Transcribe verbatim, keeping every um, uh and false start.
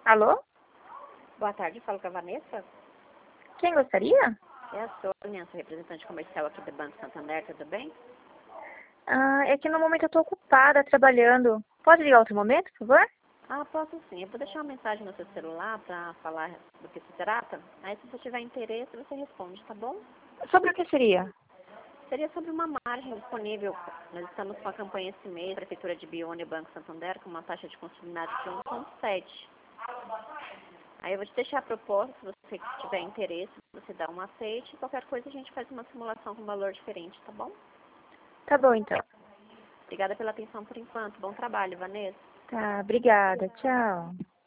Alô? Boa tarde, falo com a Vanessa. Quem gostaria? É a Sônia, sou representante comercial aqui do Banco Santander, tudo bem? Ah, é que no momento eu estou ocupada, trabalhando. Pode ligar outro momento, por favor? Ah, posso sim. Eu vou deixar uma mensagem no seu celular para falar do que se trata. Aí, se você tiver interesse, você responde, tá bom? Sobre o que seria? Seria sobre uma margem disponível. Nós estamos com a campanha esse mês, Prefeitura de Biúna e Banco Santander, com uma taxa de consignado de um vírgula sete. Aí eu vou te deixar a proposta, se você tiver interesse, você dá um aceite. Qualquer coisa a gente faz uma simulação com valor diferente, tá bom? Tá bom, então. Obrigada pela atenção por enquanto. Bom trabalho, Vanessa. Tá, obrigada. Tchau.